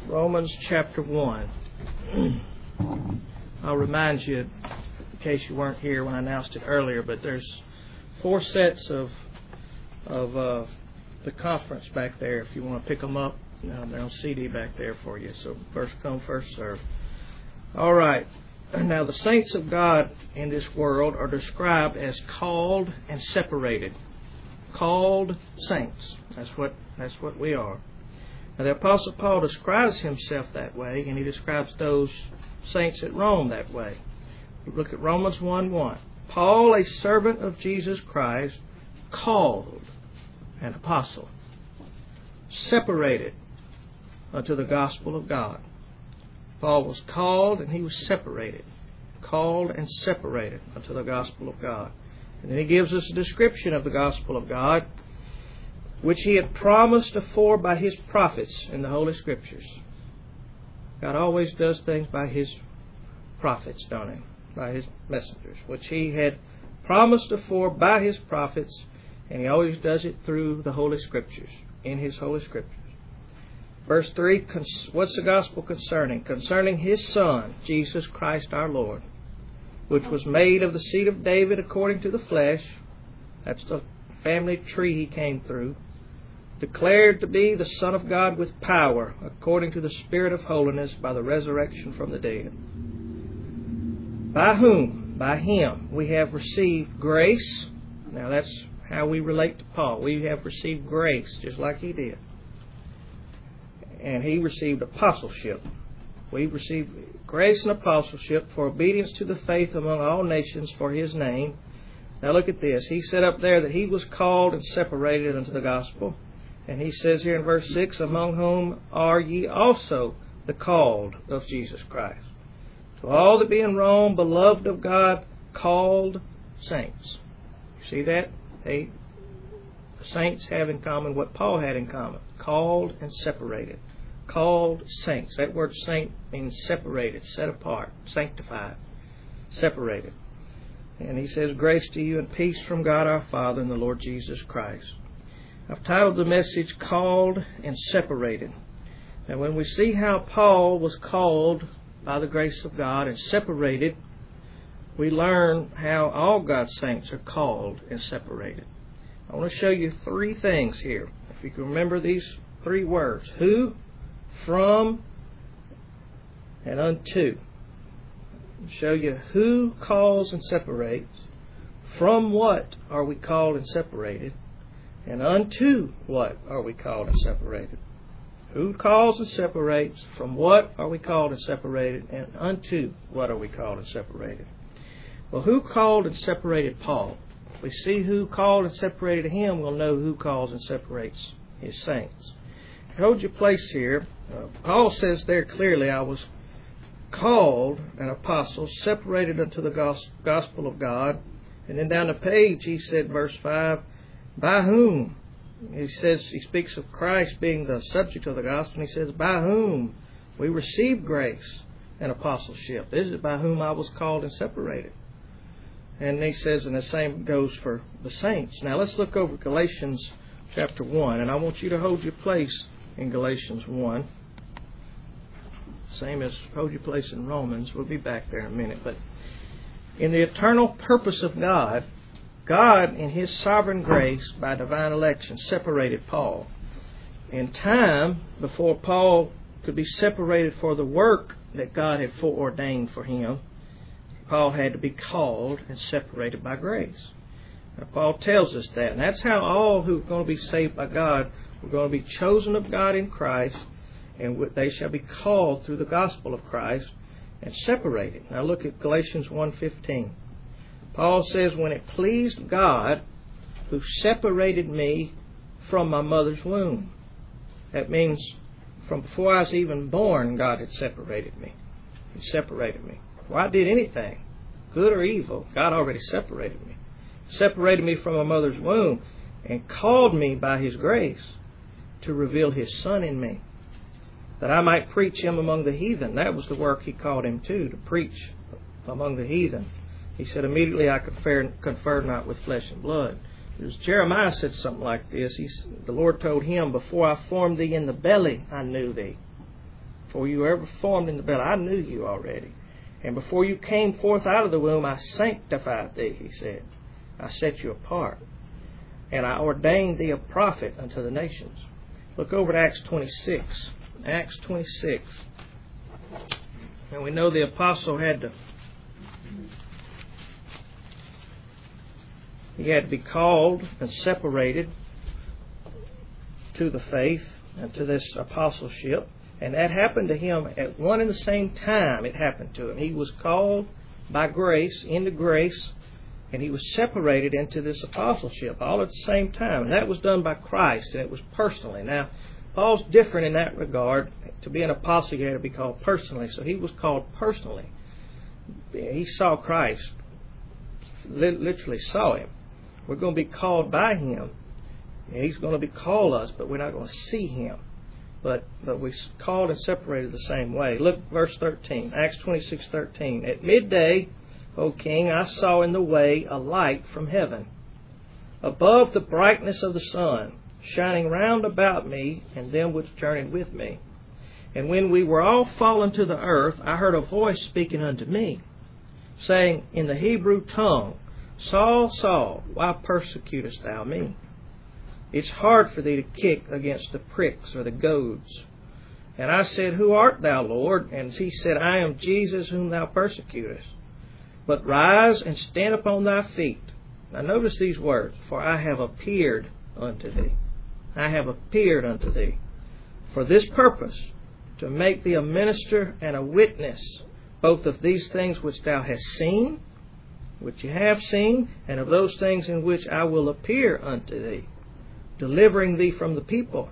Romans chapter 1. I'll remind you, in case you weren't here when I announced it earlier, but there's 4 sets of the conference back there. If you want to pick them up, they're on CD back there for you. So first come, first serve. All right. Now the saints of God in this world are described as called and separated. Called saints. That's what we are. Now the Apostle Paul describes himself that way, and he describes those saints at Rome that way. Look at Romans 1:1. Paul, a servant of Jesus Christ, called an apostle, separated unto the gospel of God. Paul was called and he was separated. Called and separated unto the gospel of God. And then he gives us a description of the gospel of God, which he had promised afore by his prophets in the Holy Scriptures. God always does things by his prophets, don't he? By his messengers, which he had promised afore by his prophets, and he always does it through the Holy Scriptures, in his Holy Scriptures. Verse 3, what's the gospel concerning? Concerning his Son, Jesus Christ our Lord, which was made of the seed of David according to the flesh. That's the family tree he came through. Declared to be the Son of God with power, according to the Spirit of holiness, by the resurrection from the dead. By whom? By him we have received grace. Now that's how we relate to Paul. We have received grace, just like he did. And he received apostleship. We've received grace and apostleship for obedience to the faith among all nations for his name. Now look at this. He said up there that he was called and separated unto the gospel. And he says here in verse 6, among whom are ye also the called of Jesus Christ. To all that be in Rome, beloved of God, called saints. You see that? The saints have in common what Paul had in common. Called and separated. Called saints. That word saint means separated, set apart, sanctified, separated. And he says, grace to you and peace from God our Father and the Lord Jesus Christ. I've titled the message, Called and Separated. And when we see how Paul was called by the grace of God and separated, we learn how all God's saints are called and separated. I want to show you 3 things here. If you can remember these 3 words. Who, from, and unto. I'll show you who calls and separates. From what are we called and separated? And unto what are we called and separated? Who calls and separates? From what are we called and separated? And unto what are we called and separated? Well, who called and separated Paul? If we see who called and separated him, we'll know who calls and separates his saints. Hold your place here. Paul says there clearly, I was called an apostle, separated unto the gospel of God. And then down the page he said, verse 5, by whom? He says, he speaks of Christ being the subject of the gospel, and he says, by whom we received grace and apostleship. This is by whom I was called and separated. And he says, and the same goes for the saints. Now let's look over Galatians chapter 1, and I want you to hold your place in Galatians 1. Same as hold your place in Romans. We'll be back there in a minute. But in the eternal purpose of God, God, in His sovereign grace, by divine election, separated Paul. In time, before Paul could be separated for the work that God had foreordained for him, Paul had to be called and separated by grace. Now, Paul tells us that. And that's how all who are going to be saved by God are going to be chosen of God in Christ, and they shall be called through the gospel of Christ and separated. Now look at Galatians 1:15. Paul says, when it pleased God who separated me from my mother's womb. That means from before I was even born, God had separated me. He separated me. Before I did anything, good or evil, God already separated me. Separated me from my mother's womb and called me by His grace to reveal His Son in me, that I might preach Him among the heathen. That was the work He called him to preach among the heathen. He said, immediately I confer not with flesh and blood. Jeremiah said something like this. The Lord told him, before I formed thee in the belly, I knew thee. before you were ever formed in the belly. I knew you already. And before you came forth out of the womb, I sanctified thee, he said. I set you apart. And I ordained thee a prophet unto the nations. Look over at Acts 26. Acts 26. And we know the apostle had to be called and separated to the faith and to this apostleship. And that happened to him at one and the same time. It happened to him. He was called by grace, into grace, and he was separated into this apostleship all at the same time. And that was done by Christ, and it was personally. Now, Paul's different in that regard. To be an apostle, you had to be called personally. So he was called personally. He saw Christ, literally saw him. We're going to be called by him. He's going to be called us, but we're not going to see him. But we called and separated the same way. Look, verse 13, Acts 26:13. At midday, O king, I saw in the way a light from heaven, above the brightness of the sun, shining round about me and them which journeyed with me. And when we were all fallen to the earth, I heard a voice speaking unto me, saying in the Hebrew tongue, Saul, Saul, why persecutest thou me? It's hard for thee to kick against the pricks or the goads. And I said, Who art thou, Lord? And he said, I am Jesus whom thou persecutest. But rise and stand upon thy feet. Now notice these words, for I have appeared unto thee. I have appeared unto thee for this purpose, to make thee a minister and a witness, both of these things which thou hast seen, which you have seen, and of those things in which I will appear unto thee, delivering thee from the people,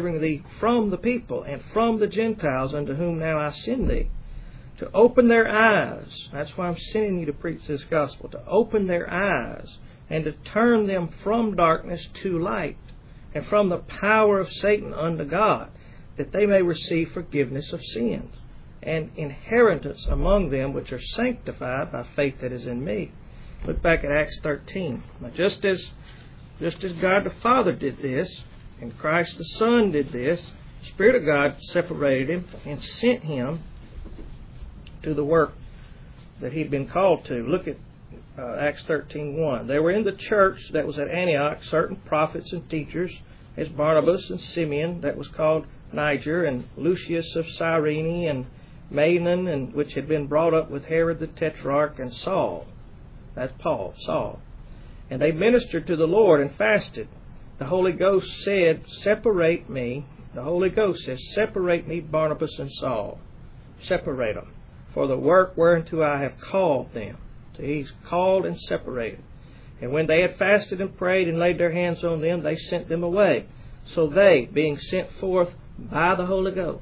and from the Gentiles unto whom now I send thee, to open their eyes. That's why I'm sending you to preach this gospel, to open their eyes and to turn them from darkness to light, and from the power of Satan unto God, that they may receive forgiveness of sins, and inheritance among them which are sanctified by faith that is in me. Look back at Acts 13. Now, just as God the Father did this, and Christ the Son did this, the Spirit of God separated him and sent him to the work that he'd been called to. Look at Acts 13:1. There were in the church that was at Antioch certain prophets and teachers, as Barnabas and Simeon, that was called Niger, and Lucius of Cyrene, and Manaen, and which had been brought up with Herod the Tetrarch, and Saul. That's Paul, Saul. And they ministered to the Lord and fasted. The Holy Ghost said, Separate me. The Holy Ghost says, Separate me, Barnabas and Saul. Separate them for the work whereunto I have called them. So he's called and separated. And when they had fasted and prayed and laid their hands on them, they sent them away. So they, being sent forth by the Holy Ghost,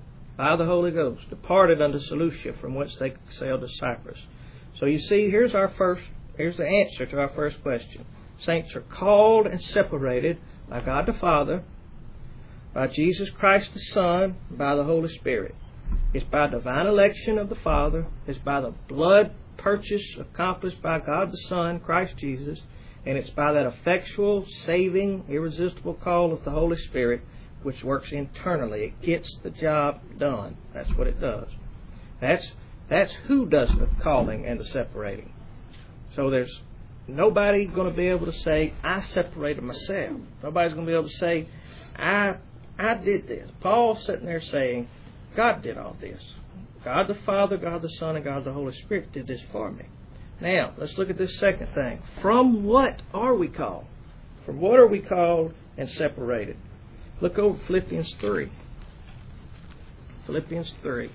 departed unto Seleucia, from whence they sailed to Cyprus. So you see, here's the answer to our first question. Saints are called and separated by God the Father, by Jesus Christ the Son, by the Holy Spirit. It's by divine election of the Father. It's by the blood purchase accomplished by God the Son, Christ Jesus. And it's by that effectual, saving, irresistible call of the Holy Spirit, which works internally. It gets the job done. That's what it does. That's who does the calling and the separating. So there's nobody going to be able to say, I separated myself. Nobody's going to be able to say, I did this. Paul's sitting there saying, God did all this. God the Father, God the Son, and God the Holy Spirit did this for me. Now, let's look at this second thing. From what are we called? From what are we called and separated? Look over Philippians 3. Philippians 3.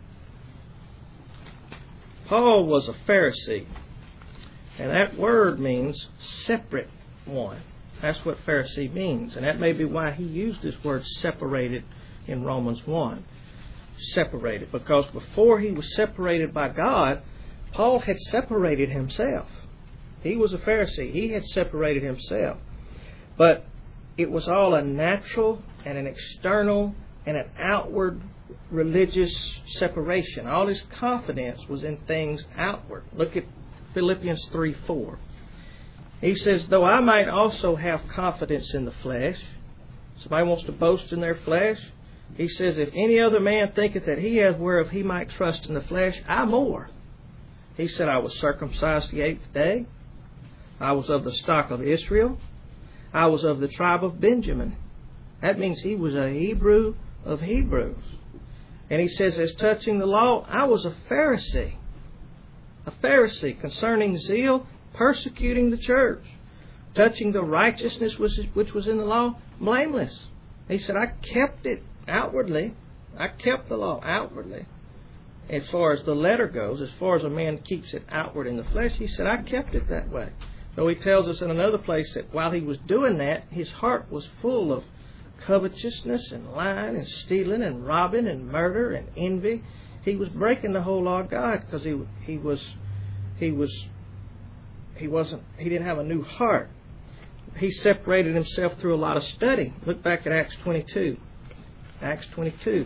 Paul was a Pharisee. And that word means separate one. That's what Pharisee means. And that may be why he used this word separated in Romans 1. Separated. Because before he was separated by God, Paul had separated himself. He was a Pharisee. He had separated himself. But it was all a natural and an external and an outward religious separation. All his confidence was in things outward. Look at Philippians 3:4. He says, though I might also have confidence in the flesh. Somebody wants to boast in their flesh. He says, if any other man thinketh that he hath whereof he might trust in the flesh, I more. He said, I was circumcised the 8th day. I was of the stock of Israel. I was of the tribe of Benjamin. That means he was a Hebrew of Hebrews. And he says, as touching the law, I was a Pharisee. A Pharisee concerning zeal, persecuting the church. Touching the righteousness which was in the law, blameless. He said, I kept it outwardly. I kept the law outwardly. As far as the letter goes, as far as a man keeps it outward in the flesh, he said, I kept it that way. So he tells us in another place that while he was doing that, his heart was full of covetousness and lying and stealing and robbing and murder and envy. He was breaking the whole law of God because he didn't have a new heart. He separated himself through a lot of study. Look back at Acts 22. Acts 22.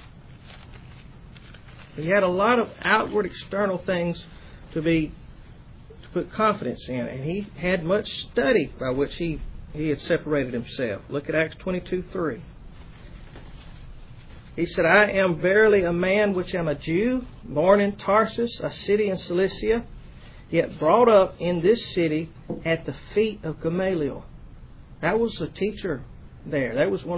He had a lot of outward external things to put confidence in, and he had much study by which he had separated himself. Look at Acts 22:3. He said, I am verily a man which am a Jew, born in Tarsus, a city in Cilicia, yet brought up in this city at the feet of Gamaliel. That was a teacher there.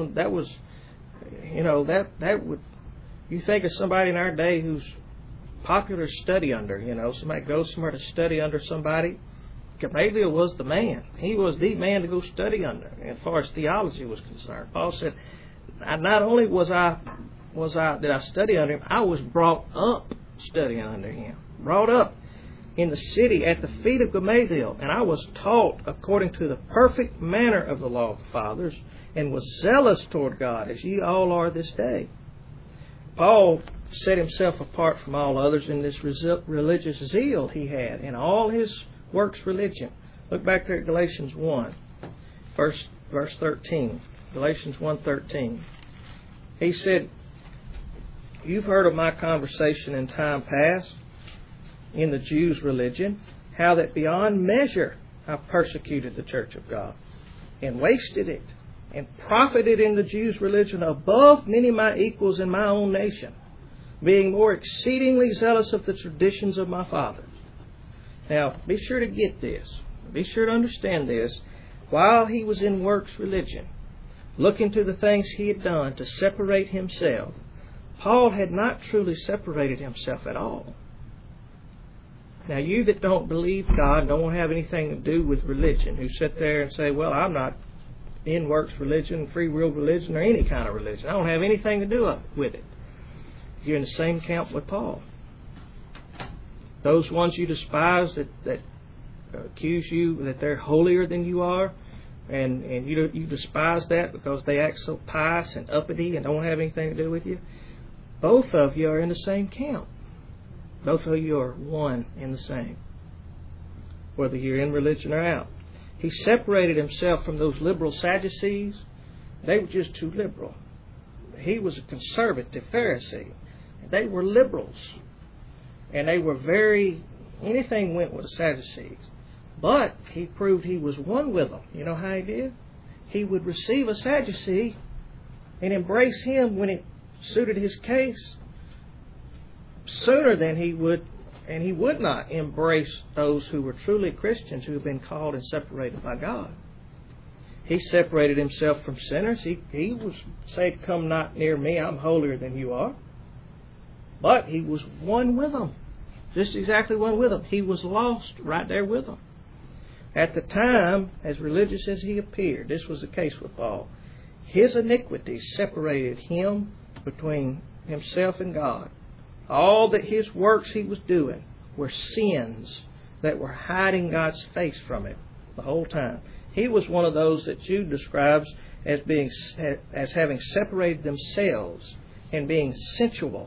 You think of somebody in our day who's popular to study under, somebody goes somewhere to study under somebody. Gamaliel was the man. He was the man to go study under, as far as theology was concerned. Paul said, not only did I study under him, I was brought up studying under him. Brought up in the city at the feet of Gamaliel, and I was taught according to the perfect manner of the law of the fathers, and was zealous toward God, as ye all are this day. Paul set himself apart from all others in this religious zeal he had in all his works religion. Look back there at Galatians 1, verse 13. Galatians 1:13. He said, you've heard of my conversation in time past in the Jews' religion, how that beyond measure I persecuted the church of God, and wasted it, and profited in the Jews' religion above many of my equals in my own nation, being more exceedingly zealous of the traditions of my fathers. Now, be sure to get this. Be sure to understand this. While he was in works religion, looking to the things he had done to separate himself, Paul had not truly separated himself at all. Now, you that don't believe God, don't have anything to do with religion, who sit there and say, well, I'm not in works religion, free will religion, or any kind of religion. I don't have anything to do with it. You're in the same camp with Paul. Those ones you despise that accuse you that they're holier than you are, and you despise that because they act so pious and uppity and don't have anything to do with you, both of you are in the same camp. Both of you are one in the same, whether you're in religion or out. He separated himself from those liberal Sadducees. They were just too liberal. He was a conservative Pharisee. They were liberals. And they were anything went with the Sadducees. But he proved he was one with them. You know how he did? He would receive a Sadducee and embrace him when it suited his case sooner than he would, and he would not embrace those who were truly Christians who have been called and separated by God. He separated himself from sinners. He was said, come not near me, I'm holier than you are. But he was one with them. Just exactly one with them. He was lost right there with them. At the time, as religious as he appeared, this was the case with Paul. His iniquities separated him between himself and God. All that his works he was doing were sins that were hiding God's face from him the whole time. He was one of those that Jude describes as having separated themselves and being sensual,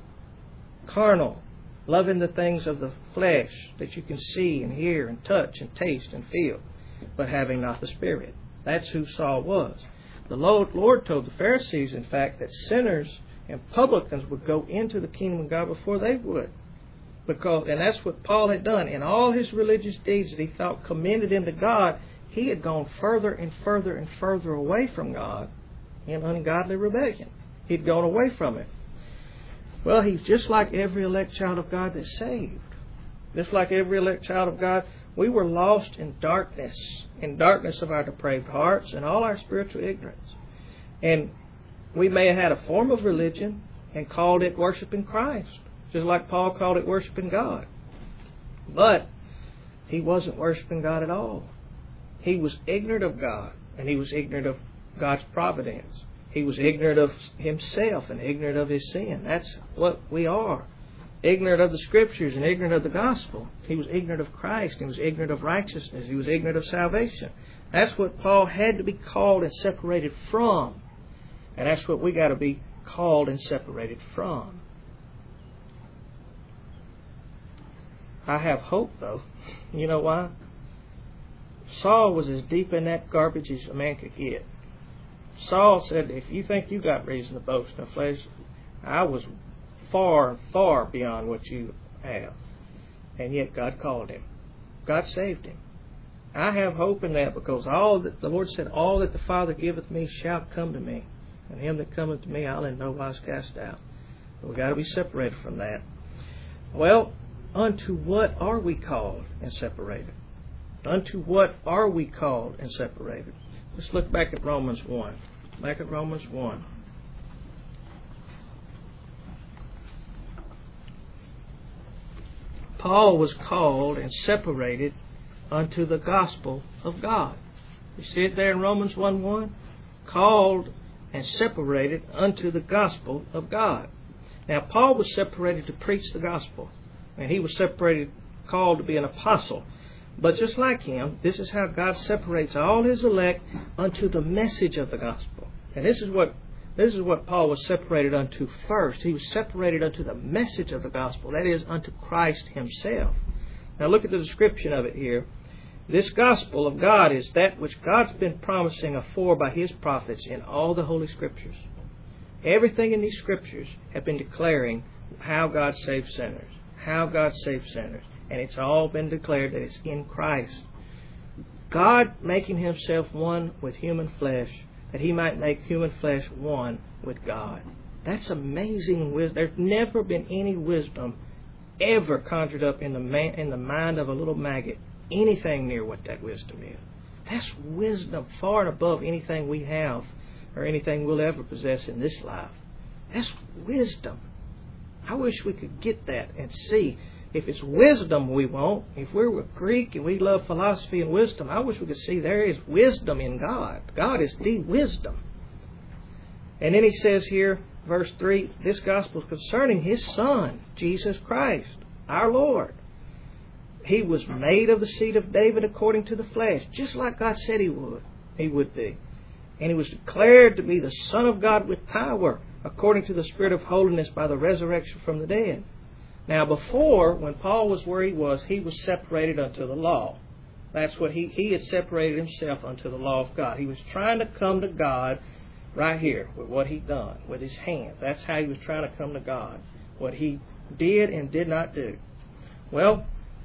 carnal, loving the things of the flesh that you can see and hear and touch and taste and feel, but having not the Spirit. That's who Saul was. The Lord told the Pharisees, in fact, that sinners and publicans would go into the kingdom of God before they would. And that's what Paul had done. In all his religious deeds that he thought commended him to God, he had gone further and further and further away from God in ungodly rebellion. He'd gone away from it. Well, he's just like every elect child of God that's saved. Just like every elect child of God, we were lost in darkness of our depraved hearts and all our spiritual ignorance. And we may have had a form of religion and called it worshiping Christ, just like Paul called it worshiping God. But he wasn't worshiping God at all. He was ignorant of God, and he was ignorant of God's providence. He was ignorant of himself and ignorant of his sin. That's what we are. Ignorant of the Scriptures and ignorant of the gospel. He was ignorant of Christ. He was ignorant of righteousness. He was ignorant of salvation. That's what Paul had to be called and separated from. And that's what we got to be called and separated from. I have hope, though. You know why? Saul was as deep in that garbage as a man could get. Saul said, if you think you got reason to boast in the flesh, I was far, far beyond what you have. And yet God called him. God saved him. I have hope in that, because all that the Lord said, all that the Father giveth me shall come to me. And him that cometh to me I'll in no wise cast out. But we've got to be separated from that. Well, unto what are we called and separated? Unto what are we called and separated? Let's look back at Romans 1. Back at Romans 1. Paul was called and separated unto the gospel of God. You see it there in Romans 1:1? Called and separated unto the gospel of God. Now, Paul was separated to preach the gospel. And he was separated, called to be an apostle. But just like him, this is how God separates all his elect unto the message of the gospel. And this is what Paul was separated unto first. He was separated unto the message of the gospel, that is, unto Christ himself. Now look at the description of it here. This gospel of God is that which God's been promising afore by his prophets in all the Holy Scriptures. Everything in these Scriptures have been declaring how God saves sinners. How God saves sinners. And it's all been declared that it's in Christ. God making himself one with human flesh, that he might make human flesh one with God. That's amazing wisdom. There's never been any wisdom ever conjured up in the mind of a little maggot, anything near what that wisdom is. That's wisdom far and above anything we have or anything we'll ever possess in this life. That's wisdom. I wish we could get that and see. If it's wisdom we want, if we're Greek and we love philosophy and wisdom, I wish we could see there is wisdom in God. God is the wisdom. And then he says here, verse 3, this gospel is concerning his Son, Jesus Christ, our Lord. He was made of the seed of David according to the flesh, just like God said he would be. And he was declared to be the Son of God with power, according to the Spirit of holiness by the resurrection from the dead. Now before, when Paul was where he was separated unto the law. That's what he had separated himself unto the law of God. He was trying to come to God right here with what he'd done, with his hands. That's how he was trying to come to God, what he did and did not do. Well,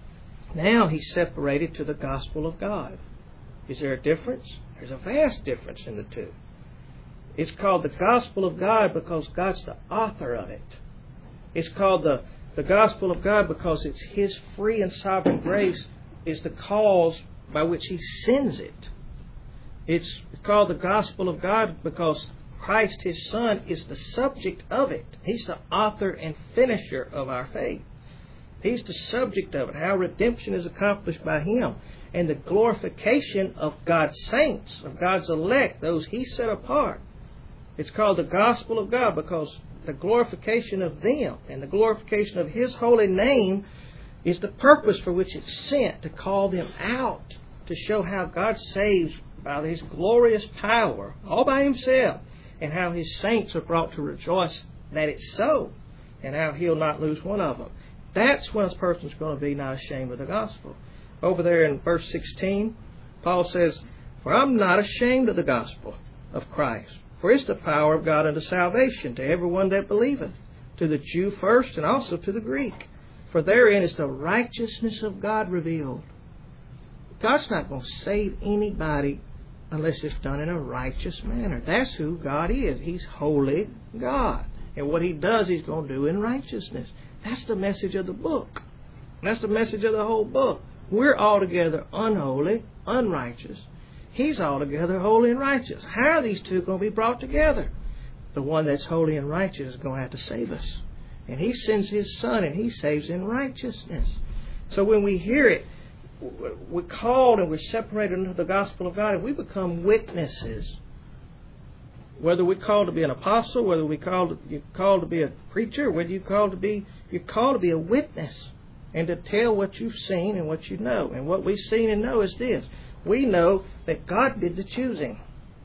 now he's separated to the gospel of God. Is there a difference? There's a vast difference in the two. It's called the gospel of God because God's the author of it. It's called the gospel of God because it's his free and sovereign grace is the cause by which he sends it. It's called the gospel of God because Christ, his Son, is the subject of it. He's the author and finisher of our faith. He's the subject of it, how redemption is accomplished by him, and the glorification of God's saints, of God's elect, those he set apart. It's called the gospel of God because the glorification of them and the glorification of his holy name is the purpose for which it's sent, to call them out, to show how God saves by his glorious power, all by himself, and how his saints are brought to rejoice that it's so, and how he'll not lose one of them. That's when a person's going to be not ashamed of the gospel. Over there in verse 16, Paul says, "For I'm not ashamed of the gospel of Christ. For it's the power of God unto salvation to everyone that believeth, to the Jew first and also to the Greek. For therein is the righteousness of God revealed." God's not going to save anybody unless it's done in a righteous manner. That's who God is. He's holy God. And what He does, He's going to do in righteousness. That's the message of the book. That's the message of the whole book. We're altogether unholy, unrighteous. He's altogether holy and righteous. How are these two going to be brought together? The one that's holy and righteous is going to have to save us. And He sends His Son and He saves in righteousness. So when we hear it, we're called and we're separated into the gospel of God, and we become witnesses. Whether we're called to be an apostle, whether you're called to be a preacher, whether you're called to be a witness and to tell what you've seen and what you know. And what we've seen and know is this. We know that God did the choosing.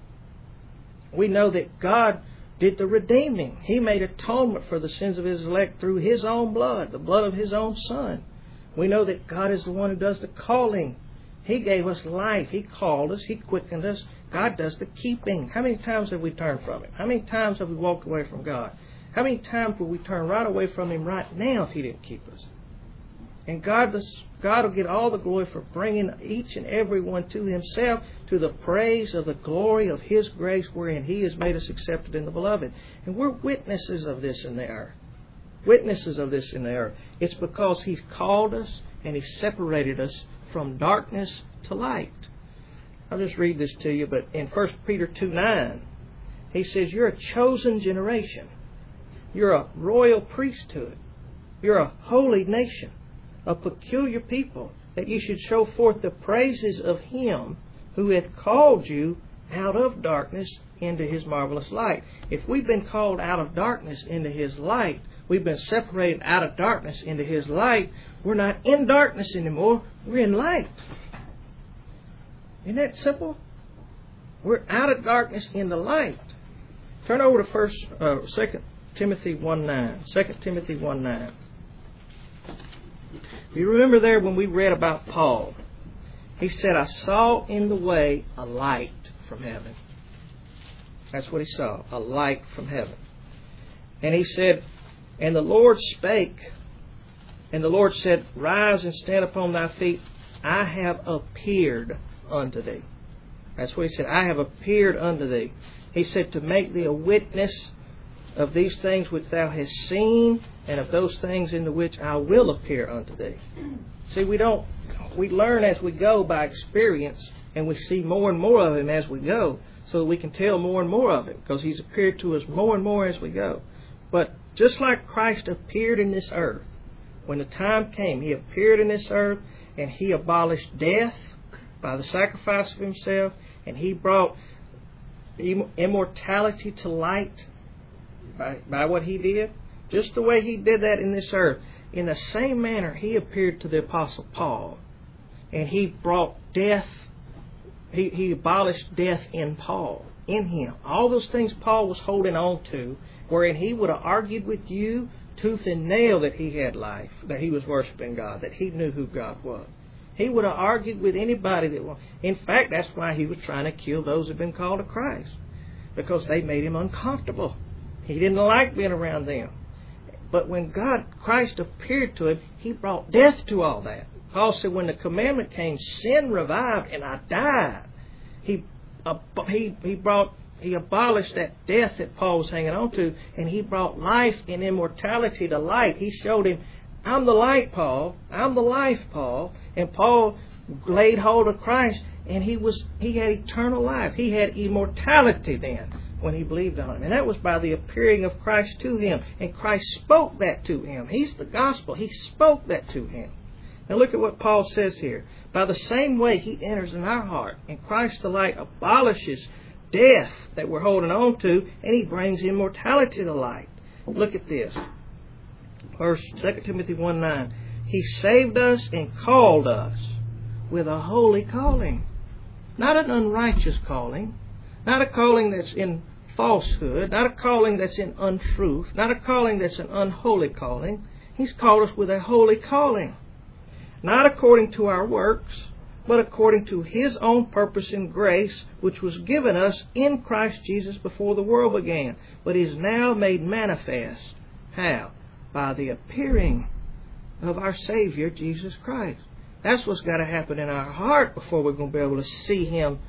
We know that God did the redeeming. He made atonement for the sins of His elect through His own blood, the blood of His own Son. We know that God is the one who does the calling. He gave us life. He called us. He quickened us. God does the keeping. How many times have we turned from Him? How many times have we walked away from God? How many times will we turn right away from Him right now if He didn't keep us? And God will get all the glory for bringing each and every one to Himself, to the praise of the glory of His grace wherein He has made us accepted in the Beloved. And we're witnesses of this in the earth. Witnesses of this in the earth. It's because He's called us and He separated us from darkness to light. I'll just read this to you, but in 1 Peter 2:9, he says, you're a chosen generation. You're a royal priesthood. You're a holy nation, a peculiar people, that you should show forth the praises of Him who hath called you out of darkness into His marvelous light. If we've been called out of darkness into His light, we've been separated out of darkness into His light, we're not in darkness anymore, we're in light. Isn't that simple? We're out of darkness in the light. Turn over to 2 Timothy 1:9. 2 Timothy 1:9. You remember there when we read about Paul, he said, I saw in the way a light from heaven. That's what he saw, a light from heaven. And he said, and the Lord spake, and the Lord said, rise and stand upon thy feet. I have appeared unto thee. That's what he said. I have appeared unto thee. He said, to make thee a witness of these things which thou hast seen, and of those things in the which I will appear unto thee. See, we learn as we go by experience, and we see more and more of Him as we go, so that we can tell more and more of Him, because He's appeared to us more and more as we go. But just like Christ appeared in this earth, when the time came, He appeared in this earth, and He abolished death by the sacrifice of Himself, and He brought immortality to light by what He did. Just the way He did that in this earth. In the same manner, He appeared to the Apostle Paul, and He brought death. He abolished death in Paul, in him. All those things Paul was holding on to, wherein he would have argued with you tooth and nail that he had life, that he was worshiping God, that he knew who God was. He would have argued with anybody that was. In fact, that's why he was trying to kill those who had been called to Christ, because they made him uncomfortable. He didn't like being around them. But when Christ appeared to him, He brought death to all that. Paul said, when the commandment came, sin revived and I died. He abolished that death that Paul was hanging on to, and He brought life and immortality to light. He showed him, I'm the light, Paul. I'm the life, Paul. And Paul laid hold of Christ, and he had eternal life. He had immortality then when he believed on Him. And that was by the appearing of Christ to him. And Christ spoke that to him. He's the gospel. He spoke that to him. Now look at what Paul says here. By the same way He enters in our heart, and Christ the light abolishes death that we're holding on to, and He brings immortality to light. Look at this. 2 Timothy 1:9. He saved us and called us with a holy calling. Not an unrighteous calling. Not a calling that's in falsehood. Not a calling that's in untruth. Not a calling that's an unholy calling. He's called us with a holy calling. Not according to our works, but according to His own purpose and grace, which was given us in Christ Jesus before the world began, but is now made manifest. How? By the appearing of our Savior, Jesus Christ. That's what's got to happen in our heart before we're going to be able to see Him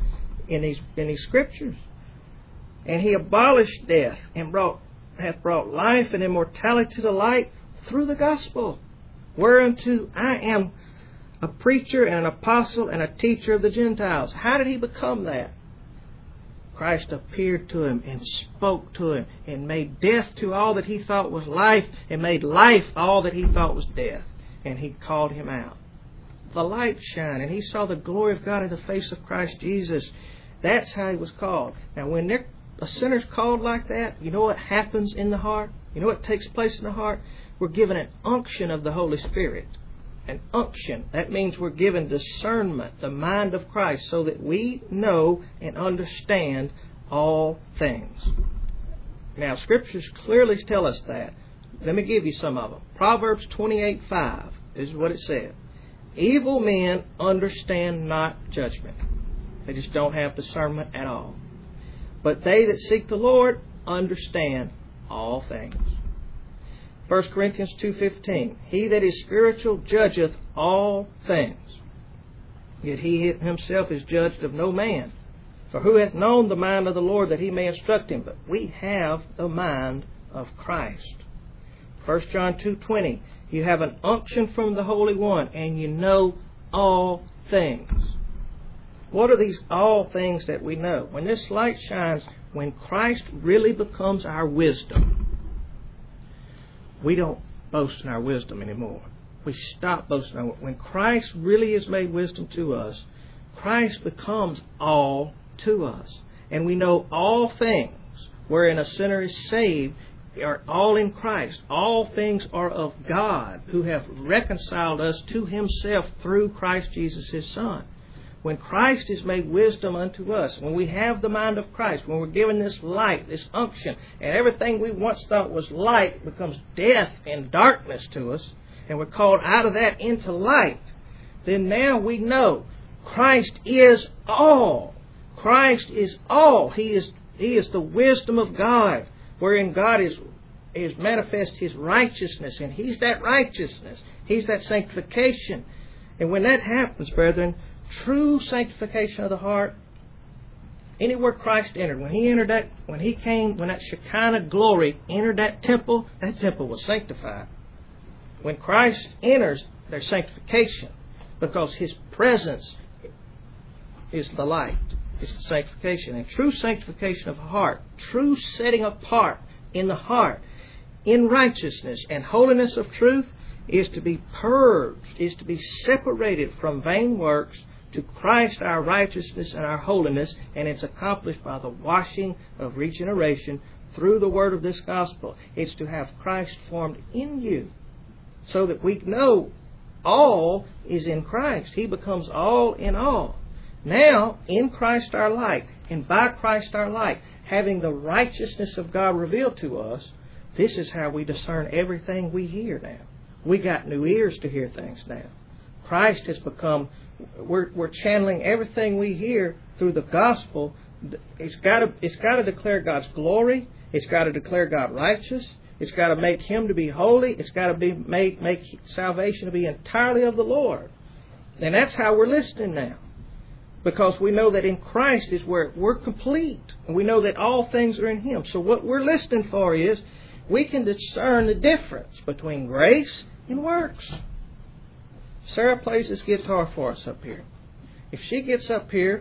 in these scriptures. And He abolished death and hath brought life and immortality to light through the gospel, whereunto I am a preacher and an apostle and a teacher of the Gentiles. How did He become that? Christ appeared to him and spoke to him and made death to all that he thought was life and made life all that he thought was death. And He called him out. The light shined and he saw the glory of God in the face of Christ Jesus. That's how he was called. Now when a sinner's called like that, you know what happens in the heart? You know what takes place in the heart? We're given an unction of the Holy Spirit. An unction. That means we're given discernment, the mind of Christ, so that we know and understand all things. Now, Scriptures clearly tell us that. Let me give you some of them. Proverbs 28:5. This is what it said. Evil men understand not judgment. They just don't have discernment at all. But they that seek the Lord understand all things. 1 Corinthians 2:15. He that is spiritual judgeth all things. Yet he himself is judged of no man. For who hath known the mind of the Lord that he may instruct him? But we have the mind of Christ. 1 John 2:20. You have an unction from the Holy One, and you know all things. What are these all things that we know? When this light shines, when Christ really becomes our wisdom, we don't boast in our wisdom anymore. We stop boasting. When Christ really is made wisdom to us, Christ becomes all to us. And we know all things wherein a sinner is saved are all in Christ. All things are of God, who have reconciled us to Himself through Christ Jesus His Son. When Christ is made wisdom unto us, when we have the mind of Christ, when we're given this light, this unction, and everything we once thought was light becomes death and darkness to us, and we're called out of that into light, then now we know Christ is all. Christ is all. He is the wisdom of God, wherein God is manifest His righteousness, and He's that righteousness. He's that sanctification. And when that happens, brethren, true sanctification of the heart, anywhere Christ entered, when that Shekinah glory entered that temple was sanctified. When Christ enters, there's sanctification, because His presence is the light. It's the sanctification. And true sanctification of the heart, true setting apart in the heart, in righteousness and holiness of truth, is to be purged, is to be separated from vain works, to Christ our righteousness and our holiness, and it's accomplished by the washing of regeneration through the word of this gospel. It's to have Christ formed in you, so that we know all is in Christ. He becomes all in all. Now, in Christ our light, and by Christ our light, having the righteousness of God revealed to us, this is how we discern everything we hear now. We got new ears to hear things now. Christ has become, we're channeling everything we hear through the gospel. It's got to declare God's glory. It's got to declare God righteous. It's got to make Him to be holy. It's got to be make salvation to be entirely of the Lord. And that's how we're listening now. Because we know that in Christ is where we're complete. And we know that all things are in Him. So what we're listening for is we can discern the difference between grace and works. Sarah plays this guitar for us up here. If she gets up here,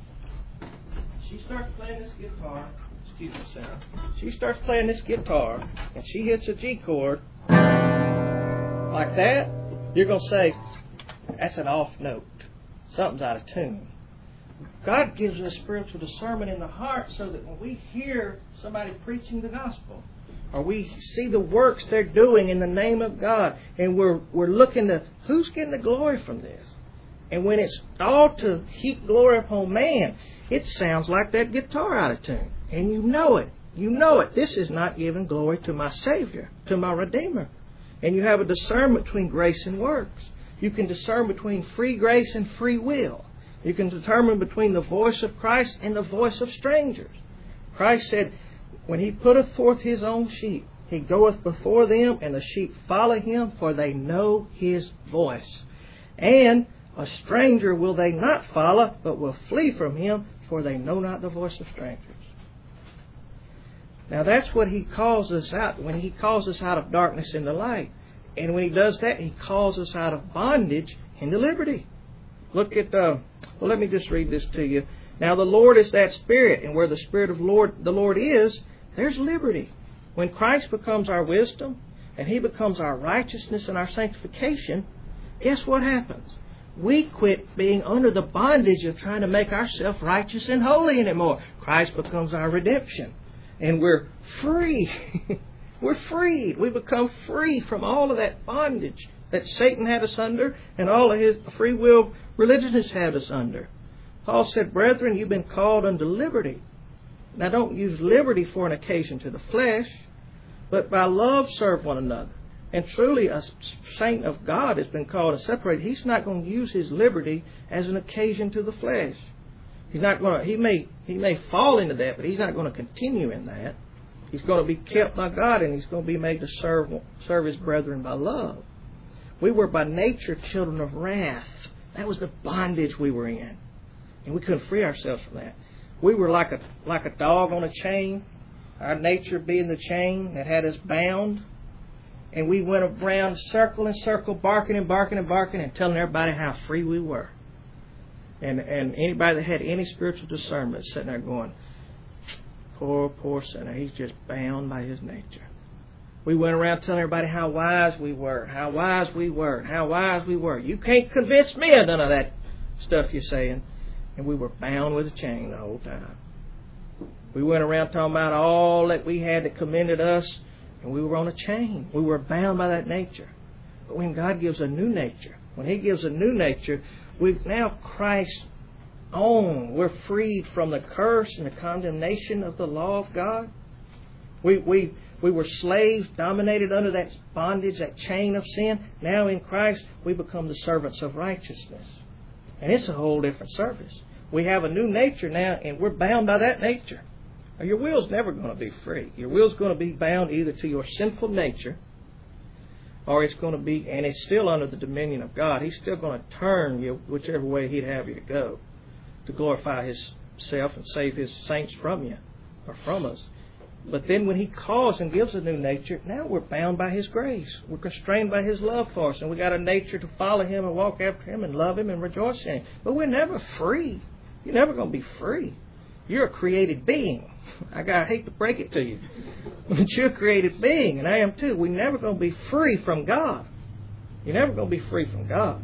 she starts playing this guitar. Excuse me, Sarah. She starts playing this guitar and she hits a G chord like that, you're going to say, that's an off note. Something's out of tune. God gives us spiritual discernment in the heart so that when we hear somebody preaching the gospel, or we see the works they're doing in the name of God, and we're looking to who's getting the glory from this. And when it's all to heap glory upon man, it sounds like that guitar out of tune. And you know it. You know it. This is not giving glory to my Savior, to my Redeemer. And you have a discernment between grace and works. You can discern between free grace and free will. You can determine between the voice of Christ and the voice of strangers. Christ said, when He putteth forth His own sheep, He goeth before them, and the sheep follow Him, for they know His voice. And a stranger will they not follow, but will flee from him, for they know not the voice of strangers. Now that's what He calls us out, when He calls us out of darkness into light. And when He does that, He calls us out of bondage into liberty. Look at, let me just read this to you. Now the Lord is that Spirit, and where the Spirit of the Lord is, there's liberty. When Christ becomes our wisdom, and He becomes our righteousness and our sanctification, guess what happens? We quit being under the bondage of trying to make ourselves righteous and holy anymore. Christ becomes our redemption. And we're free. We're freed. We become free from all of that bondage that Satan had us under and all of his free will religionists had us under. Paul said, brethren, you've been called unto liberty. Now don't use liberty for an occasion to the flesh, but by love serve one another. And truly a saint of God has been called to separate. He's not going to use his liberty as an occasion to the flesh. He's not going to. He may fall into that, but he's not going to continue in that. He's going to be kept by God, and he's going to be made to serve his brethren by love. We were by nature children of wrath. That was the bondage we were in, and we couldn't free ourselves from that. We were like a dog on a chain. Our nature being the chain that had us bound. And we went around circle and circle, barking and barking and barking, and telling everybody how free we were. And anybody that had any spiritual discernment sitting there going, poor sinner, he's just bound by his nature. We went around telling everybody how wise we were, how wise we were, how wise we were. You can't convince me of none of that stuff you're saying. And we were bound with a chain the whole time. We went around talking about all that we had that commended us, and we were on a chain. We were bound by that nature. But when God gives a new nature, when He gives a new nature, we've now Christ's own. We're freed from the curse and the condemnation of the law of God. We were slaves, dominated under that bondage, that chain of sin. Now in Christ, we become the servants of righteousness. And it's a whole different service. We have a new nature now, and we're bound by that nature. Your will's never going to be free. Your will's going to be bound either to your sinful nature, or it's going to be, and it's still under the dominion of God. He's still going to turn you whichever way He'd have you to go to glorify Himself and save His saints from you, or from us. But then when He calls and gives a new nature, now we're bound by His grace. We're constrained by His love for us, and we got a nature to follow Him and walk after Him and love Him and rejoice in Him. But we're never free. You're never going to be free. You're a created being. I hate to break it to you, but you're a created being, and I am too. We're never going to be free from God. You're never going to be free from God.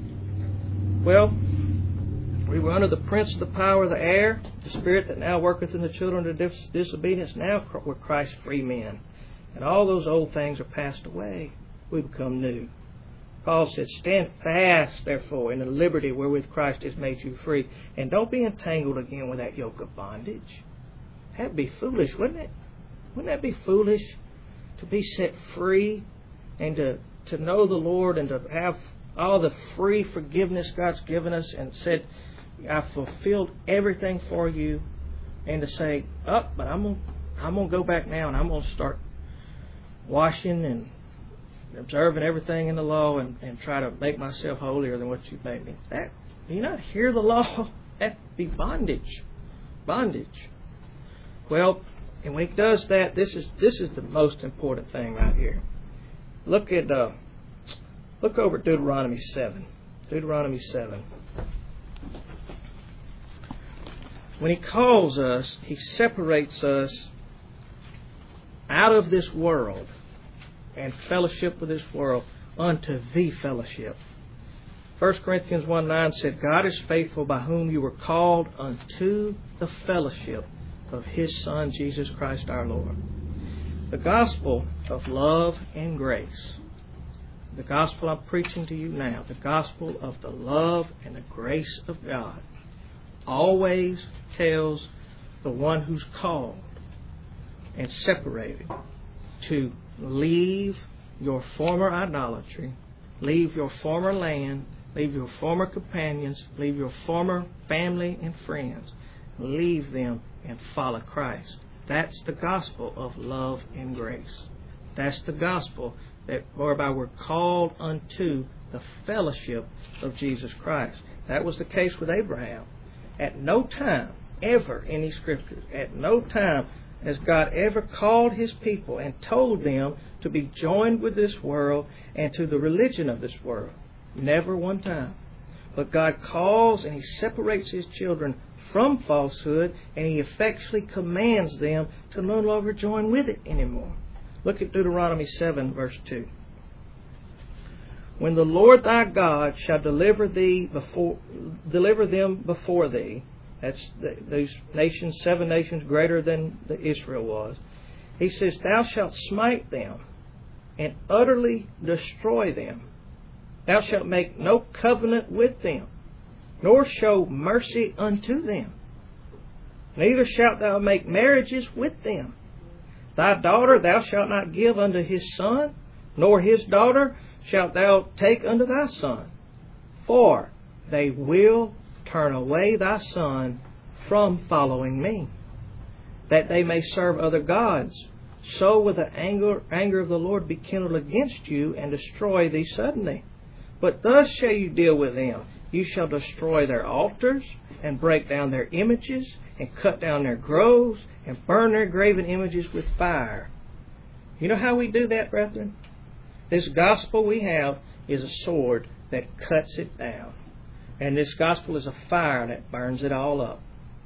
Well, we were under the prince of the power of the air, the spirit that now worketh in the children of disobedience. Now we're Christ's free men, and all those old things are passed away. We become new. Paul said, stand fast, therefore, in the liberty wherewith Christ has made you free, and don't be entangled again with that yoke of bondage. That'd be foolish, wouldn't it? Wouldn't that be foolish to be set free and to know the Lord and to have all the free forgiveness God's given us and said, I've fulfilled everything for you, and to say, but I'm going to go back now and I'm going to start washing and observing everything in the law and try to make myself holier than what you've made me. That, do you not hear the law? That'd be bondage. Bondage. Well, and when He does that, this is the most important thing right here. Look over at Deuteronomy 7. Deuteronomy 7. When He calls us, He separates us out of this world and fellowship with this world unto the fellowship. 1 Corinthians 1:9 said, God is faithful, by whom you were called unto the fellowship of His Son, Jesus Christ our Lord. The gospel of love and grace, the gospel I'm preaching to you now, the gospel of the love and the grace of God, always tells the one who's called and separated to leave your former idolatry, leave your former land, leave your former companions, leave your former family and friends, leave them and follow Christ. That's the gospel of love and grace. That's the gospel that whereby we're called unto the fellowship of Jesus Christ. That was the case with Abraham. At no time ever in these scriptures, at no time has God ever called His people and told them to be joined with this world and to the religion of this world. Never one time. But God calls and He separates His children from falsehood, and He effectually commands them to no longer join with it anymore. Look at Deuteronomy 7, verse 2. When the Lord thy God shall deliver them before thee, that's those nations, 7 nations greater than Israel was. He says, thou shalt smite them and utterly destroy them. Thou shalt make no covenant with them, nor show mercy unto them. Neither shalt thou make marriages with them. Thy daughter thou shalt not give unto his son, nor his daughter shalt thou take unto thy son. For they will turn away thy son from following me, that they may serve other gods. So will the anger of the Lord be kindled against you, and destroy thee suddenly. But thus shall you deal with them. You shall destroy their altars, and break down their images, and cut down their groves, and burn their graven images with fire. You know how we do that, brethren? This gospel we have is a sword that cuts it down. And this gospel is a fire that burns it all up.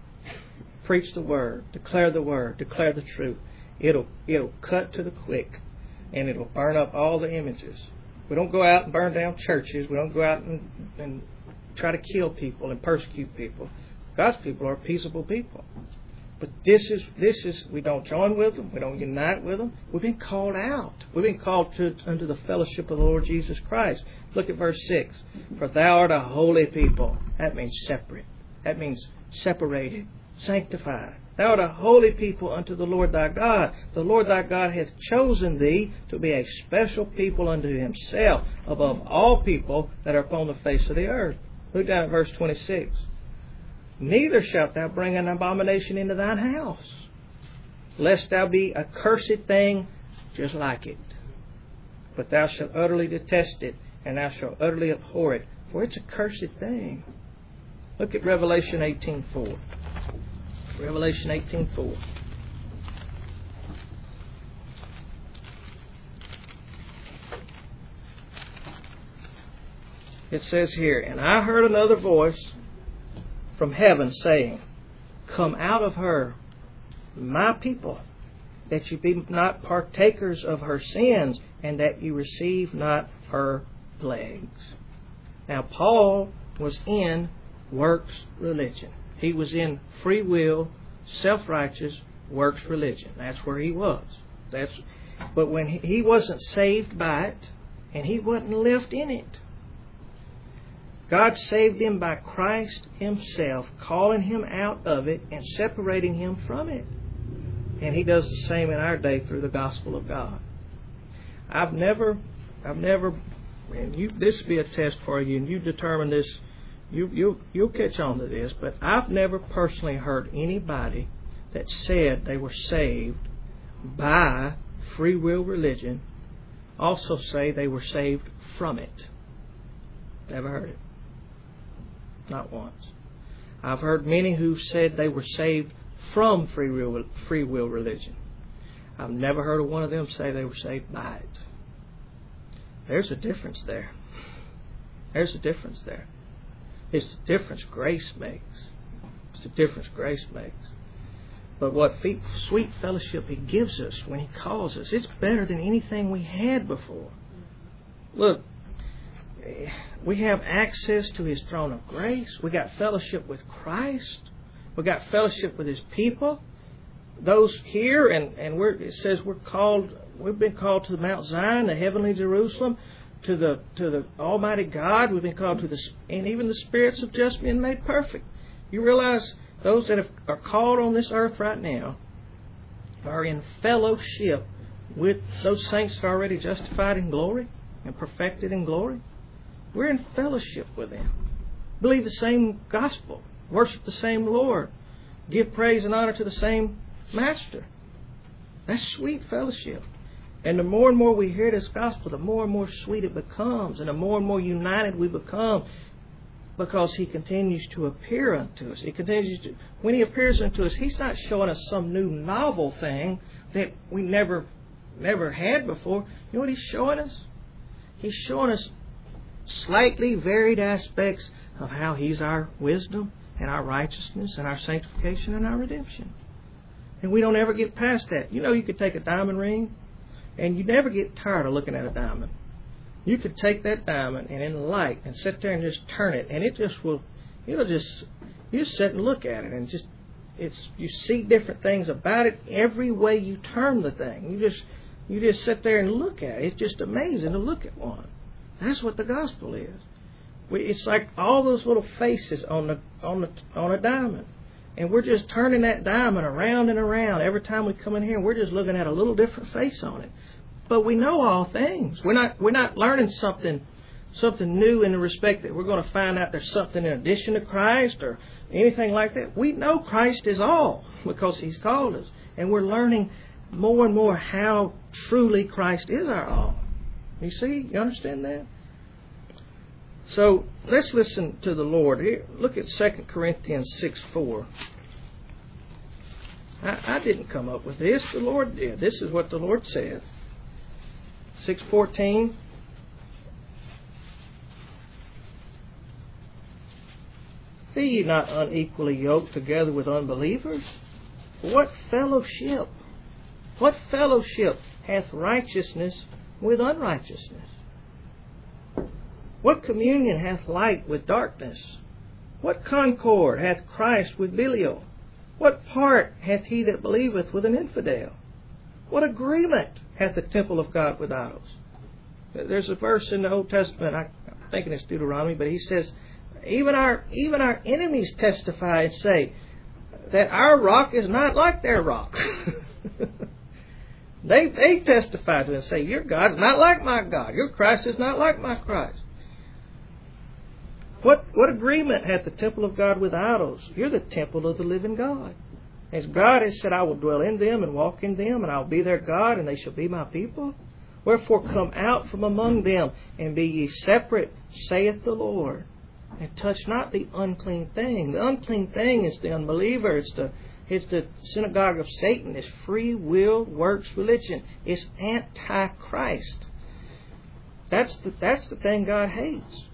Preach the word, declare the truth. It'll cut to the quick, and it'll burn up all the images. We don't go out and burn down churches. We don't go out and try to kill people and persecute people. God's people are peaceable people. But this is we don't join with them. We don't unite with them. We've been called out. We've been called unto the fellowship of the Lord Jesus Christ. Look at verse 6. For thou art a holy people. That means separate. That means separated, sanctified. Thou art a holy people unto the Lord thy God. The Lord thy God hath chosen thee to be a special people unto Himself, above all people that are upon the face of the earth. Look down at verse 26. Neither shalt thou bring an abomination into thine house, lest thou be a cursed thing just like it. But thou shalt utterly detest it, and thou shalt utterly abhor it, for it's a cursed thing. Look at Revelation 18:4. Revelation 18:4. It says here, and I heard another voice from heaven saying, come out of her, my people, that you be not partakers of her sins, and that you receive not her plagues. Now, Paul was in works religion. He was in free will, self-righteous works religion. That's where he was. But when he wasn't saved by it, and he wasn't left in it. God saved him by Christ Himself, calling him out of it and separating him from it. And He does the same in our day through the gospel of God. I've never, and this will be a test for you, and you determine this, you'll catch on to this, but I've never personally heard anybody that said they were saved by free will religion also say they were saved from it. Never heard it. Not once. I've heard many who said they were saved from free will religion. I've never heard of one of them say they were saved by it. There's a difference there. There's a difference there. It's the difference grace makes. It's the difference grace makes. But what sweet fellowship He gives us when He calls us, it's better than anything we had before. Look, we have access to His throne of grace. We got fellowship with Christ. We got fellowship with His people. Those here, and it says we've been called to Mount Zion, the heavenly Jerusalem, to the Almighty God. We've been called to and even the spirits of just men made perfect. You realize those that are called on this earth right now are in fellowship with those saints that are already justified in glory and perfected in glory. We're in fellowship with them. Believe the same gospel. Worship the same Lord. Give praise and honor to the same Master. That's sweet fellowship. And the more and more we hear this gospel, the more and more sweet it becomes. And the more united we become. because He continues to appear unto us. When He appears unto us, He's not showing us some new novel thing that we never had before. You know what He's showing us? He's showing us slightly varied aspects of how He's our wisdom and our righteousness and our sanctification and our redemption. And we don't ever get past that. You know, you could take a diamond ring and you never get tired of looking at a diamond. You could take that diamond and in the light and sit there and just turn it, and you just sit and look at it, and you see different things about it every way you turn the thing. You just sit there and look at it. It's just amazing to look at one. That's what the gospel is. It's like all those little faces on a diamond, and we're just turning that diamond around and around every time we come in here. And we're just looking at a little different face on it. But we know all things. We're not learning something new in the respect that we're going to find out there's something in addition to Christ or anything like that. We know Christ is all because He's called us. And we're learning more and more how truly Christ is our all. You see? You understand that? So let's listen to the Lord. Here, look at 2 Corinthians 6:4. I didn't come up with this. The Lord did. This is what the Lord said. 6:14. Be ye not unequally yoked together with unbelievers? What fellowship hath righteousness with unrighteousness? What communion hath light with darkness? What concord hath Christ with Belial? What part hath he that believeth with an infidel? What agreement hath the temple of God with idols? There's a verse in the Old Testament, I'm thinking it's Deuteronomy, but he says, even our enemies testify and say that our rock is not like their rock. They testify to it and say, your God is not like my God. Your Christ is not like my Christ. What agreement hath the temple of God with idols? You're the temple of the living God. As God has said, I will dwell in them and walk in them, and I will be their God, and they shall be my people. Wherefore come out from among them, and be ye separate, saith the Lord, and touch not the unclean thing. The unclean thing is the unbeliever. It's the synagogue of Satan. It's free will works religion. It's anti-Christ. That's the thing God hates.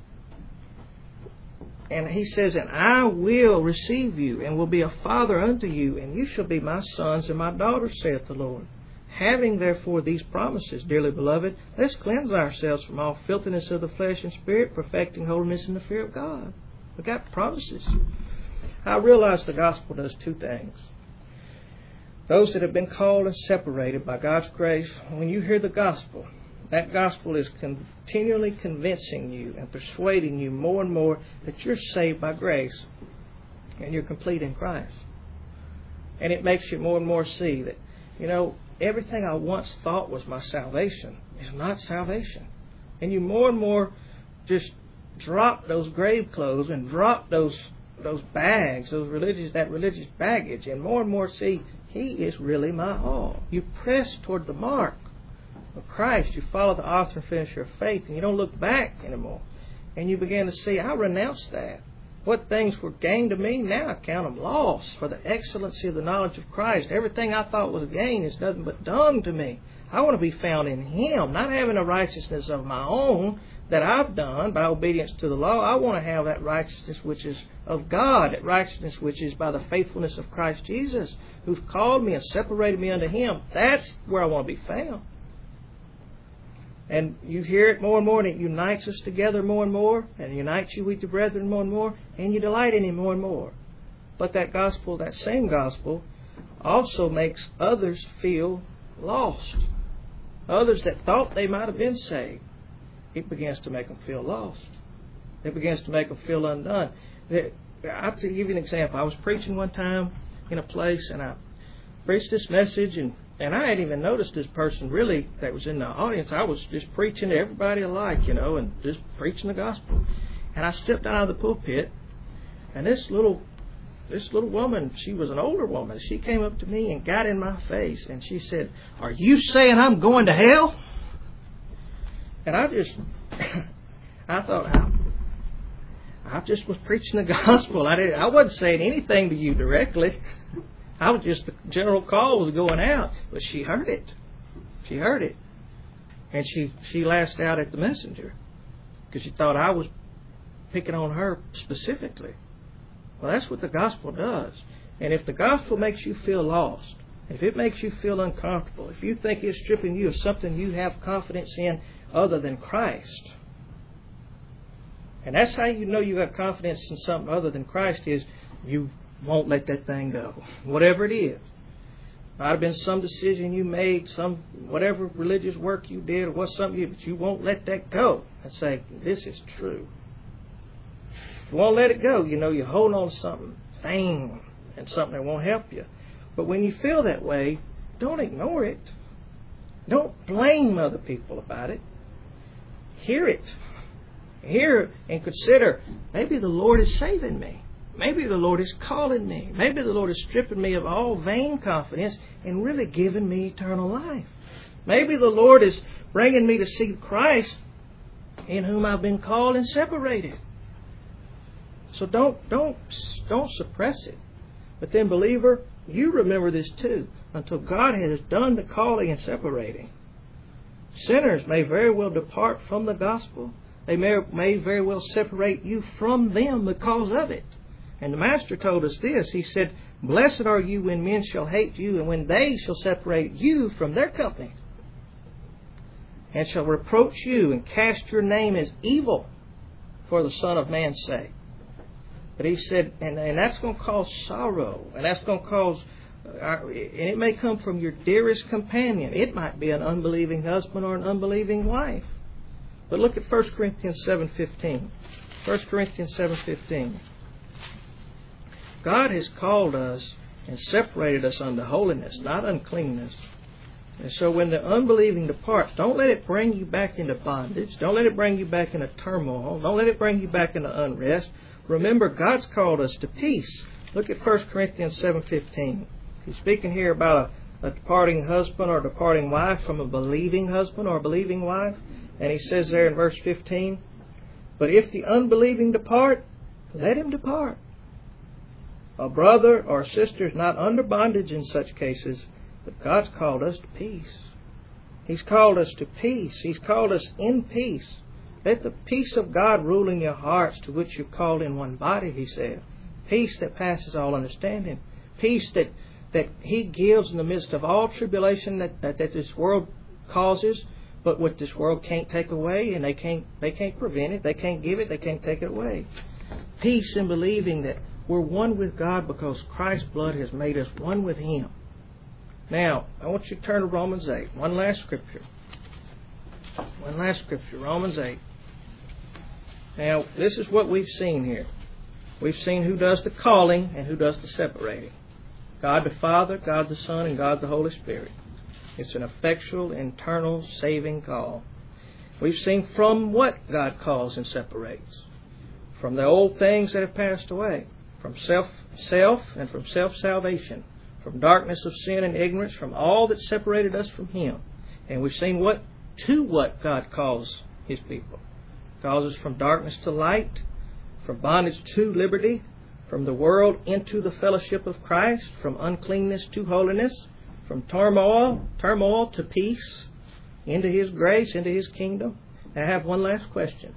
And He says, and I will receive you, and will be a father unto you, and you shall be my sons and my daughters, saith the Lord. Having therefore these promises, dearly beloved, let's cleanse ourselves from all filthiness of the flesh and spirit, perfecting holiness in the fear of God. We got promises. I realize the gospel does two things. Those that have been called and separated by God's grace, when you hear the gospel, that gospel is continually convincing you and persuading you more and more that you're saved by grace and you're complete in Christ. And it makes you more and more see that, everything I once thought was my salvation is not salvation. And you more and more just drop those grave clothes and drop those bags, that religious baggage, and more see He is really my all. You press toward the mark of Christ. You follow the author and finisher of faith, and you don't look back anymore. And you begin to see, I renounce that. What things were gain to me, now I count them loss for the excellency of the knowledge of Christ. Everything I thought was gain is nothing but dung to me. I want to be found in Him, not having a righteousness of my own that I've done by obedience to the law. I want to have that righteousness which is of God, that righteousness which is by the faithfulness of Christ Jesus, who's called me and separated me unto Him. That's where I want to be found. And you hear it more and more, and it unites us together more and more, and unites you with your brethren more and more, and you delight in Him more and more. But that gospel, that same gospel, also makes others feel lost. Others that thought they might have been saved, it begins to make them feel lost. It begins to make them feel undone. I'll give you an example. I was preaching one time in a place, and I preached this message, and I hadn't even noticed this person really that was in the audience. I was just preaching to everybody alike, and just preaching the gospel. And I stepped out of the pulpit, and this little woman, she was an older woman, she came up to me and got in my face, and she said, "Are you saying I'm going to hell?" And I thought, I just was preaching the gospel. I wasn't saying anything to you directly. I was just, the general call was going out. But she heard it. She heard it. And she lashed out at the messenger because she thought I was picking on her specifically. Well, that's what the gospel does. And if the gospel makes you feel lost, if it makes you feel uncomfortable, if you think it's stripping you of something you have confidence in other than Christ, and that's how you know you have confidence in something other than Christ, is you won't let that thing go. Whatever it is. Might have been some decision you made, some whatever religious work you did, or what something, but you won't let that go and say, this is true. You won't let it go. You know, you hold on to something, bang, and something that won't help you. But when you feel that way, don't ignore it. Don't blame other people about it. Hear it. Hear and consider, maybe the Lord is saving me. Maybe the Lord is calling me. Maybe the Lord is stripping me of all vain confidence and really giving me eternal life. Maybe the Lord is bringing me to see Christ in whom I've been called and separated. So don't suppress it. But then, believer, you remember this too. Until God has done the calling and separating, sinners may very well depart from the gospel. They may very well separate you from them because of it. And the Master told us this. He said, blessed are you when men shall hate you, and when they shall separate you from their company, and shall reproach you and cast your name as evil for the Son of Man's sake. But he said, and that's going to cause sorrow, and that's going to cause, and it may come from your dearest companion. It might be an unbelieving husband or an unbelieving wife. But look at 1 Corinthians 7:15. 1 Corinthians 7:15. God has called us and separated us unto holiness, not uncleanness. And so when the unbelieving departs, don't let it bring you back into bondage. Don't let it bring you back into turmoil. Don't let it bring you back into unrest. Remember, God's called us to peace. Look at 1 Corinthians 7:15. He's speaking here about a departing husband or departing wife from a believing husband or a believing wife. And he says there in verse 15, but if the unbelieving depart, let him depart. A brother or a sister is not under bondage in such cases, but God's called us to peace. He's called us to peace. He's called us in peace. Let the peace of God rule in your hearts, to which you're called in one body, he said. Peace that passes all understanding. Peace that he gives in the midst of all tribulation that this world causes, but what this world can't take away, and they can't prevent it, they can't give it, they can't take it away. Peace in believing that we're one with God because Christ's blood has made us one with Him. Now, I want you to turn to Romans 8. One last scripture. Romans 8. Now, this is what we've seen here. We've seen who does the calling and who does the separating. God the Father, God the Son, and God the Holy Spirit. It's an effectual, internal, saving call. We've seen from what God calls and separates. From the old things that have passed away. From self and from self-salvation. From darkness of sin and ignorance. From all that separated us from Him. And we've seen what God calls His people. He calls us from darkness to light. From bondage to liberty. From the world into the fellowship of Christ. From uncleanness to holiness. From turmoil to peace. Into His grace, into His kingdom. And I have one last question.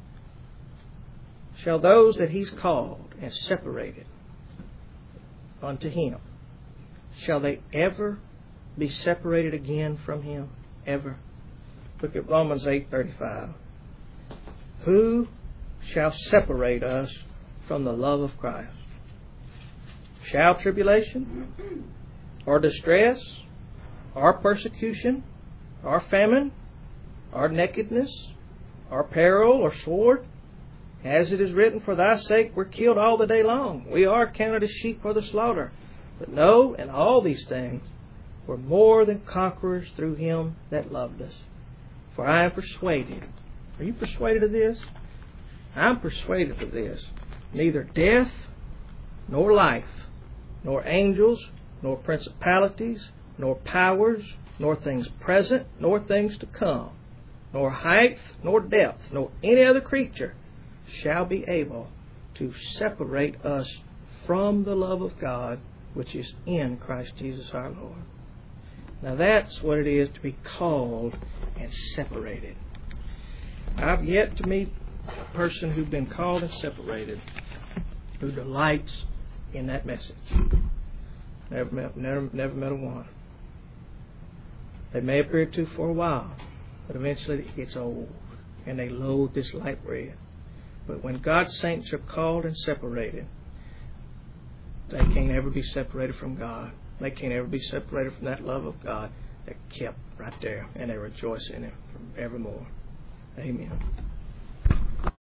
Shall those that He's called and separated unto Him, shall they ever be separated again from Him? Ever? Look at Romans 8:35. Who shall separate us from the love of Christ? Shall tribulation, or distress, or persecution, or famine, or nakedness, or peril, or sword? As it is written, for thy sake we're killed all the day long. We are counted as sheep for the slaughter. But no, in all these things, we're more than conquerors through Him that loved us. For I am persuaded. Are you persuaded of this? I'm persuaded of this. Neither death, nor life, nor angels, nor principalities, nor powers, nor things present, nor things to come, nor height, nor depth, nor any other creature shall be able to separate us from the love of God which is in Christ Jesus our Lord. Now that's what it is to be called and separated. I've yet to meet a person who's been called and separated who delights in that message. Never met a one. They may appear to for a while, but eventually it gets old and they loathe this light bread. But when God's saints are called and separated, they can't ever be separated from God. They can't ever be separated from that love of God. They're kept right there, and they rejoice in Him forevermore. Amen.